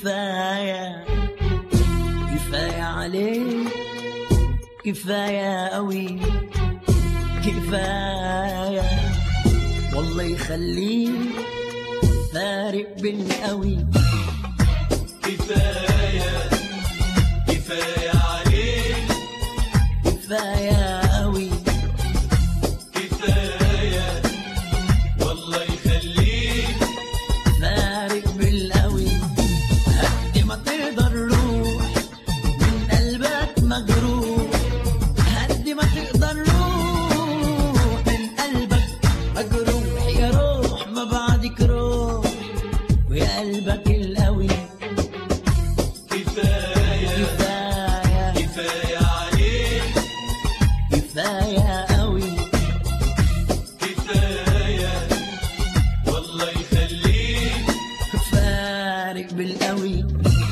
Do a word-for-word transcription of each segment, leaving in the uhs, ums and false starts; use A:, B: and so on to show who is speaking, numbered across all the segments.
A: كفاية كفاية عليك، كفاية قوي، كفاية والله يخليك فارق بالقوي.
B: كفاية كفاية عليك،
A: كفاية قوي،
B: كفاية والله يخليك
A: فارق بالقوي. قد ما تقدر روح من قلبك مجروح، قد ما تقدر روح من قلبك مجروح. يا روح ما بعدك روح ويا قلبك القوي.
B: كفاية
A: كفاية
B: كفاية عليك،
A: كفاية قوي،
B: كفاية والله يخليك
A: فارق بالقوي.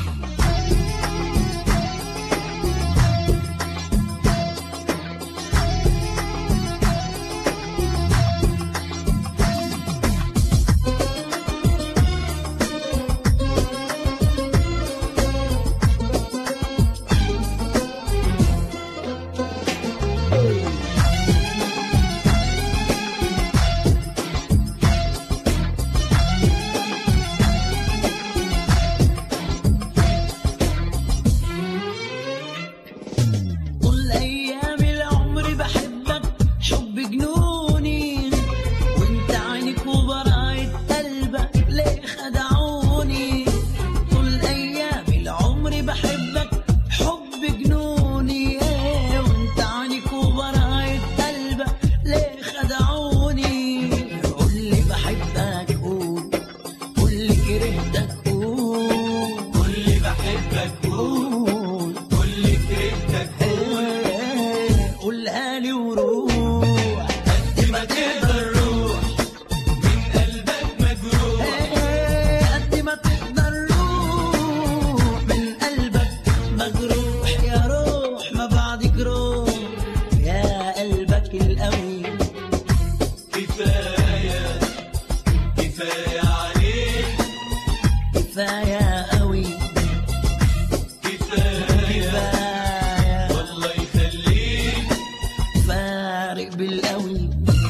A: طول أيام العمر بحبك حب جنوني، وانت عينك وبراءة قلبك ليه خدعوني. طول أيام العمر بحبك حب جنوني، وانت عينك وبراءة قلبك ليه خدعوني. قولي بحبك قول، قولي كرهتك قول،
B: قولي بحبك قول،
A: قول
B: قولي كرهتك
A: قولها لي وروح.
B: قد ما تقدر روح من قلبك مجروح.
A: قد ما تقدر روح من قلبك مجروح. يا روح ما بعدك روح يا قلبك القوي.
B: كفاية كفاية عليك،
A: كفاية قوي،
B: كفاية
A: كفاية
B: والله يخليك
A: فارق بالقوي.